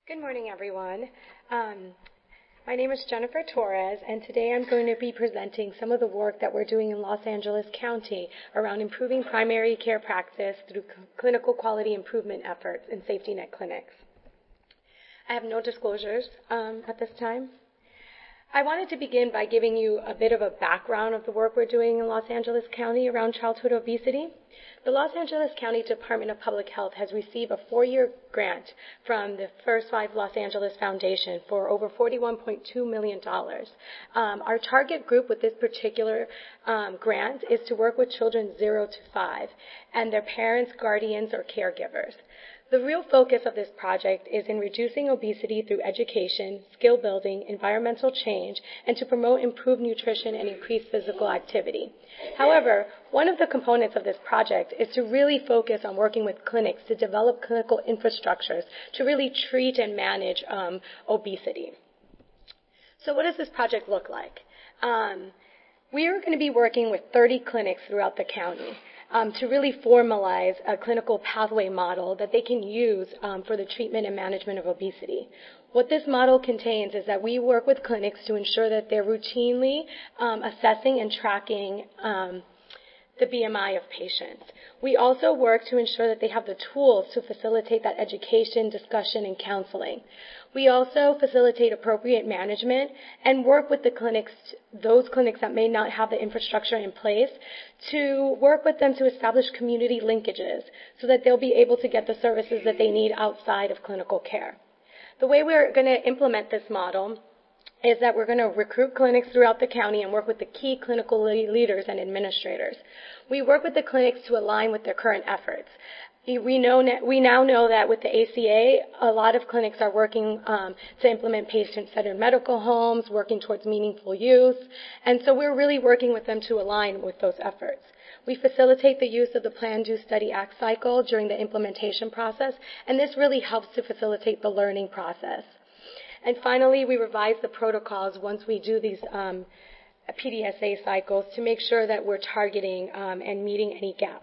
Good morning, everyone. My name is Jennifer Torres, and today I'm going to be presenting some of the work that we're doing in Los Angeles County around improving primary care practice through clinical quality improvement efforts in safety net clinics. I have no disclosures at this time. I wanted to begin by giving you a bit of a background of the work we're doing in Los Angeles County around childhood obesity. The Los Angeles County Department of Public Health has received a 4-year grant from the First Five Los Angeles Foundation for over $41.2 million. Our target group with this particular grant is to work with children 0 to 5 and their parents, guardians, or caregivers. The real focus of this project is in reducing obesity through education, skill building, environmental change, and to promote improved nutrition and increased physical activity. However, one of the components of this project is to really focus on working with clinics to develop clinical infrastructures to really treat and manage obesity. So what does this project look like? We are going to be working with 30 clinics throughout the county. To really formalize a clinical pathway model that they can use for the treatment and management of obesity. What this model contains is that we work with clinics to ensure that they're routinely assessing and tracking the BMI of patients. We also work to ensure that they have the tools to facilitate that education, discussion, and counseling. We also facilitate appropriate management and work with the clinics, those clinics that may not have the infrastructure in place, to work with them to establish community linkages so that they'll be able to get the services that they need outside of clinical care. The way we're going to implement this model is that we're going to recruit clinics throughout the county and work with the key clinical leaders and administrators. We work with the clinics to align with their current efforts. We now know that with the ACA, a lot of clinics are working to implement patient-centered medical homes, working towards meaningful use, and so we're really working with them to align with those efforts. We facilitate the use of the Plan, Do, Study, Act cycle during the implementation process, and this really helps to facilitate the learning process. And finally, we revise the protocols once we do these PDSA cycles to make sure that we're targeting and meeting any gaps.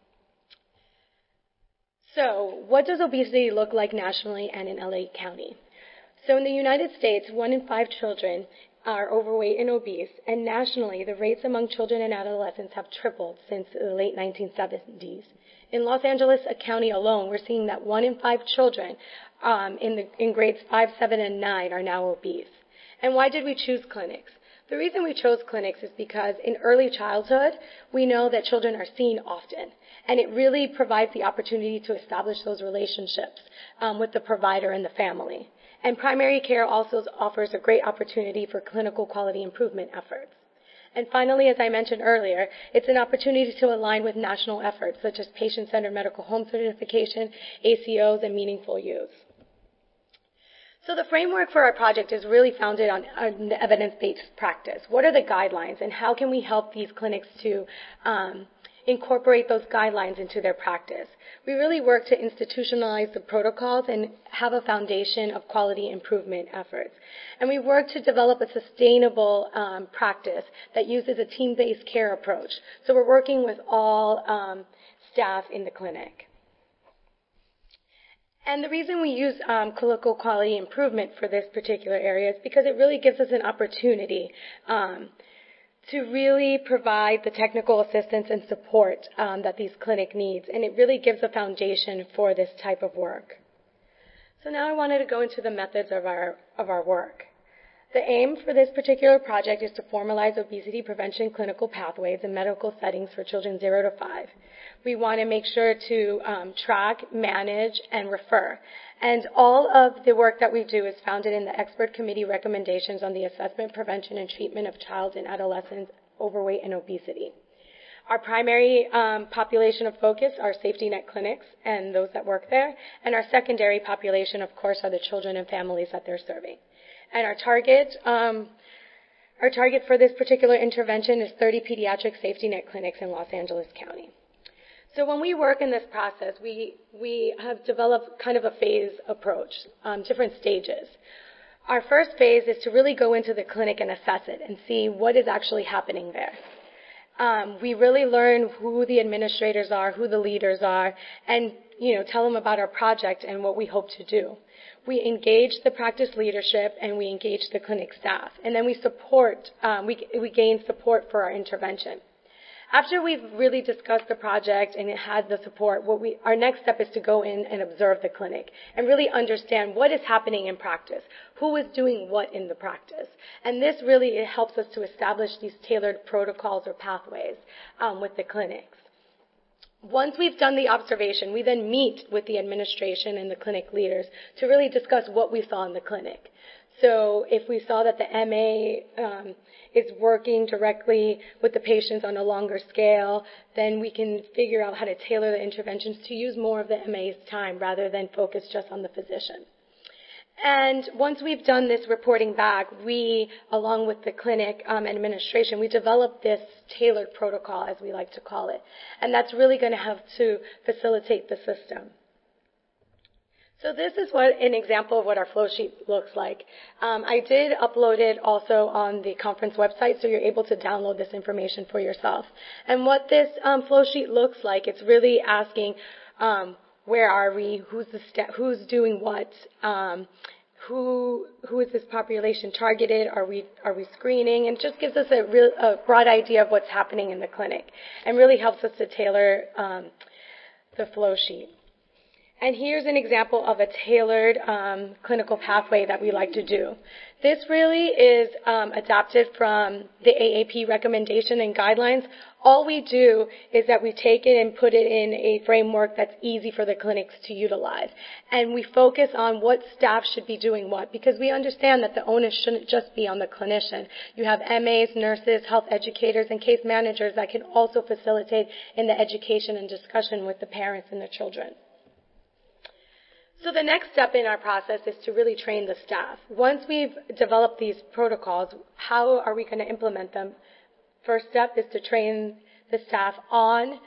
So, what does obesity look like nationally and in LA County? So in the United States, 1 in 5 children are overweight and obese, and nationally, the rates among children and adolescents have tripled since the late 1970s. In Los Angeles County alone, we're seeing that 1 in 5 children in grades 5, 7, and 9 are now obese. And why did we choose clinics? The reason we chose clinics is because in early childhood, we know that children are seen often, and it really provides the opportunity to establish those relationships with the provider and the family. And primary care also offers a great opportunity for clinical quality improvement efforts. And finally, as I mentioned earlier, it's an opportunity to align with national efforts such as patient-centered medical home certification, ACOs, and meaningful use. So the framework for our project is really founded on evidence-based practice. What are the guidelines, and how can we help these clinics to incorporate those guidelines into their practice? We really work to institutionalize the protocols and have a foundation of quality improvement efforts. And we work to develop a sustainable practice that uses a team-based care approach. So we're working with all staff in the clinic. And the reason we use clinical quality improvement for this particular area is because it really gives us an opportunity to really provide the technical assistance and support that these clinic needs, and it really gives a foundation for this type of work. So now I wanted to go into the methods of our work. The aim for this particular project is to formalize obesity prevention clinical pathways in medical settings for children 0 to 5. We want to make sure to track, manage, and refer. And all of the work that we do is founded in the expert committee recommendations on the assessment, prevention, and treatment of child and adolescent overweight and obesity. Our primary population of focus are safety net clinics and those that work there. And our secondary population, of course, are the children and families that they're serving. And our target for this particular intervention is 30 pediatric safety net clinics in Los Angeles County. So when we work in this process, we have developed kind of a phase approach, different stages. Our first phase is to really go into the clinic and assess it and see what is actually happening there. We really learn who the administrators are, who the leaders are, and tell them about our project and what we hope to do. We engage the practice leadership and we engage the clinic staff, and then we support. We gain support for our intervention. After we've really discussed the project and it had the support, our next step is to go in and observe the clinic and really understand what is happening in practice, who is doing what in the practice. And this really helps us to establish these tailored protocols or pathways with the clinics. Once we've done the observation, we then meet with the administration and the clinic leaders to really discuss what we saw in the clinic. So if we saw that the MA is working directly with the patients on a longer scale, then we can figure out how to tailor the interventions to use more of the MA's time rather than focus just on the physician. And once we've done this reporting back, we, along with the clinic administration, we develop this tailored protocol, as we like to call it. And that's really going to help to facilitate the system. So this is an example of what our flow sheet looks like. I did upload it also on the conference website, so you're able to download this information for yourself. And what this flow sheet looks like, it's really asking where are we, who's doing what, who is this population targeted, are we screening, and just gives us a broad idea of what's happening in the clinic, and really helps us to tailor the flow sheet. And here's an example of a tailored clinical pathway that we like to do. This really is adapted from the AAP recommendation and guidelines. All we do is that we take it and put it in a framework that's easy for the clinics to utilize. And we focus on what staff should be doing what, because we understand that the onus shouldn't just be on the clinician. You have MAs, nurses, health educators, and case managers that can also facilitate in the education and discussion with the parents and the children. So the next step in our process is to really train the staff. Once we've developed these protocols, how are we going to implement them? First step is to train the staff on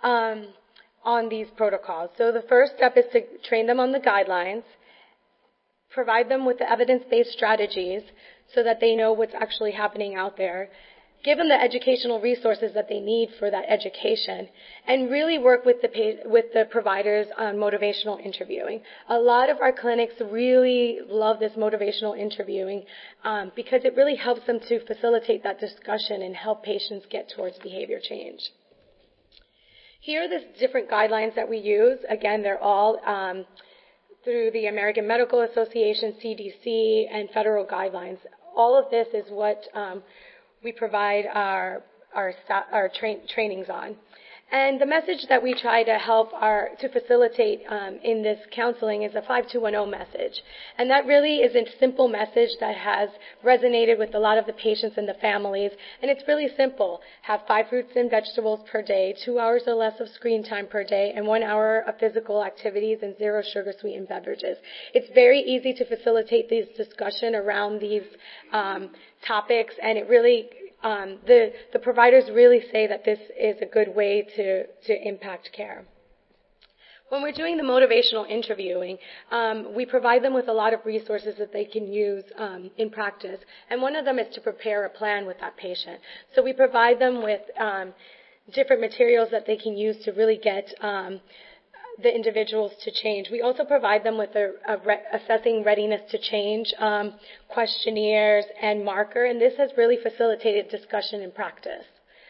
these protocols. So the first step is to train them on the guidelines, provide them with the evidence-based strategies so that they know what's actually happening out there, give them the educational resources that they need for that education, and really work with the providers on motivational interviewing. A lot of our clinics really love this motivational interviewing because it really helps them to facilitate that discussion and help patients get towards behavior change. Here are the different guidelines that we use. Again, they're all through the American Medical Association, CDC, and federal guidelines. All of this is what we provide our trainings on. And the message that we try to help to facilitate in this counseling is a 5210 message. And that really is a simple message that has resonated with a lot of the patients and the families. And it's really simple. Have 5 fruits and vegetables per day, 2 hours or less of screen time per day, and 1 hour of physical activities, and 0 sugar sweetened beverages. It's very easy to facilitate this discussion around these topics, and it really the providers really say that this is a good way to impact care. When we're doing the motivational interviewing, we provide them with a lot of resources that they can use in practice, and one of them is to prepare a plan with that patient. So we provide them with different materials that they can use to really get the individuals to change. We also provide them with assessing readiness to change questionnaires and marker, and this has really facilitated discussion in practice.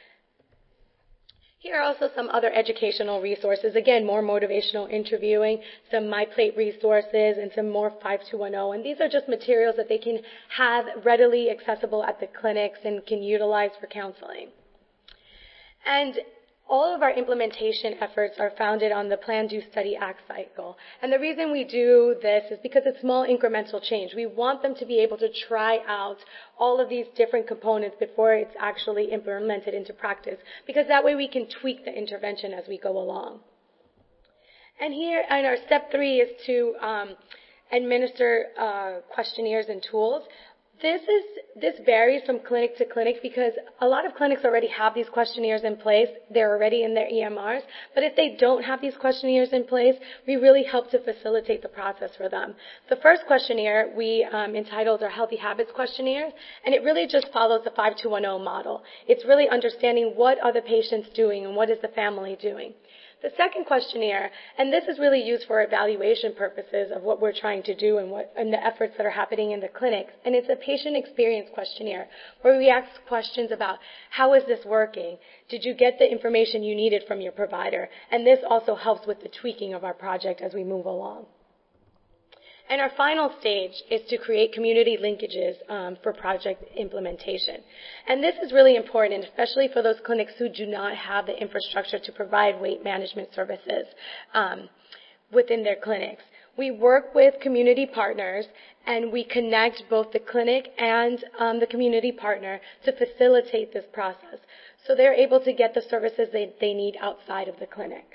Here are also some other educational resources. Again, more motivational interviewing, some MyPlate resources, and some more 5210. And these are just materials that they can have readily accessible at the clinics and can utilize for counseling. And all of our implementation efforts are founded on the Plan, Do, Study, Act cycle. And the reason we do this is because it's small incremental change. We want them to be able to try out all of these different components before it's actually implemented into practice, because that way we can tweak the intervention as we go along. And here, and our step 3 is to administer questionnaires and tools. This varies from clinic to clinic because a lot of clinics already have these questionnaires in place. They're already in their EMRs. But if they don't have these questionnaires in place, we really help to facilitate the process for them. The first questionnaire we entitled our Healthy Habits Questionnaire, and it really just follows the 5210 model. It's really understanding what are the patients doing and what is the family doing. The second questionnaire, and this is really used for evaluation purposes of what we're trying to do and the efforts that are happening in the clinics, and it's a patient experience questionnaire where we ask questions about how is this working? Did you get the information you needed from your provider? And this also helps with the tweaking of our project as we move along. And our final stage is to create community linkages for project implementation. And this is really important, especially for those clinics who do not have the infrastructure to provide weight management services within their clinics. We work with community partners, and we connect both the clinic and the community partner to facilitate this process. So they're able to get the services they need outside of the clinic.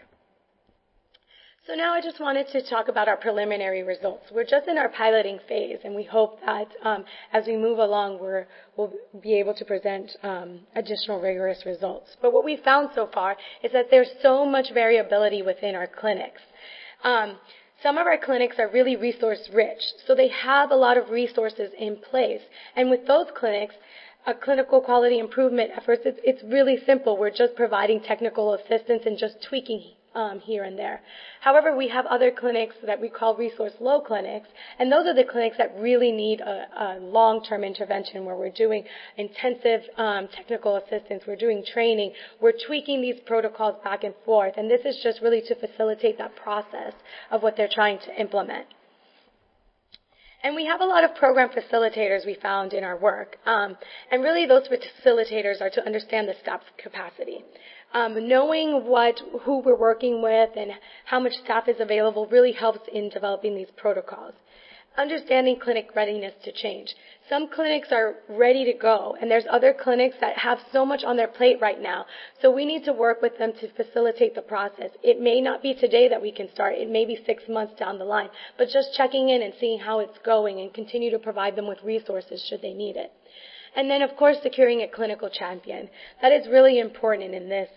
So now I just wanted to talk about our preliminary results. We're just in our piloting phase, and we hope that as we move along, we'll be able to present additional rigorous results. But what we've found so far is that there's so much variability within our clinics. Some of our clinics are really resource rich, so they have a lot of resources in place. And with those clinics, clinical quality improvement efforts, it's really simple. We're just providing technical assistance and just tweaking here and there. However, we have other clinics that we call resource low clinics, and those are the clinics that really need a long-term intervention where we're doing intensive technical assistance, we're doing training, we're tweaking these protocols back and forth, and this is just really to facilitate that process of what they're trying to implement. And we have a lot of program facilitators we found in our work. And really those facilitators are to understand the staff capacity. Knowing who we're working with and how much staff is available really helps in developing these protocols. Understanding clinic readiness to change. Some clinics are ready to go, and there's other clinics that have so much on their plate right now. So we need to work with them to facilitate the process. It may not be today that we can start. It may be 6 months down the line. But just checking in and seeing how it's going and continue to provide them with resources should they need it. And then, of course, securing a clinical champion. That is really important in this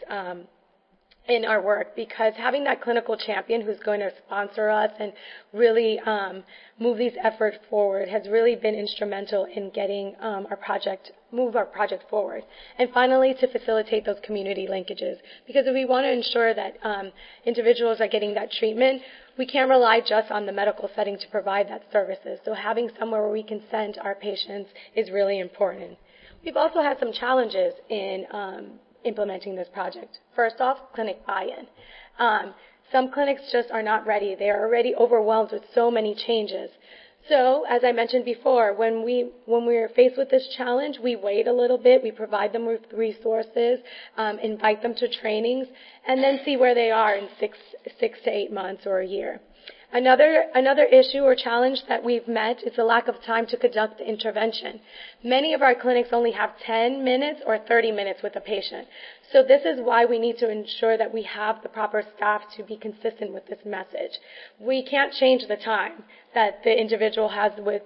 in our work, because having that clinical champion who's going to sponsor us and really move these efforts forward has really been instrumental in getting our project forward. And finally, to facilitate those community linkages, because if we want to ensure that individuals are getting that treatment, we can't rely just on the medical setting to provide that services. So having somewhere where we can send our patients is really important. We've also had some challenges in implementing this project. First off, clinic buy-in. Some clinics just are not ready. They are already overwhelmed with so many changes. So, as I mentioned before, when we are faced with this challenge, we wait a little bit, we provide them with resources, invite them to trainings, and then see where they are in six to 8 months or a year. Another issue or challenge that we've met is the lack of time to conduct the intervention. Many of our clinics only have 10 minutes or 30 minutes with a patient. So this is why we need to ensure that we have the proper staff to be consistent with this message. We can't change the time that the individual has with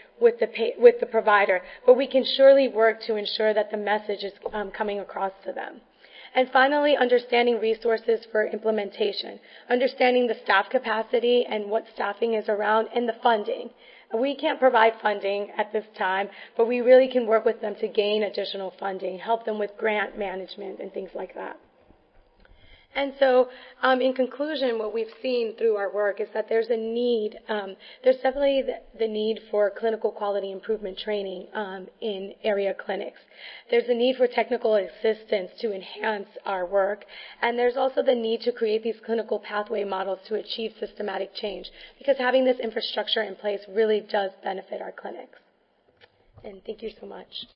the provider, but we can surely work to ensure that the message is coming across to them. And finally, understanding resources for implementation, understanding the staff capacity and what staffing is around, and the funding. We can't provide funding at this time, but we really can work with them to gain additional funding, help them with grant management and things like that. And so, in conclusion, what we've seen through our work is that there's a need, there's definitely the need for clinical quality improvement training in area clinics. There's a need for technical assistance to enhance our work, and there's also the need to create these clinical pathway models to achieve systematic change, because having this infrastructure in place really does benefit our clinics. And thank you so much.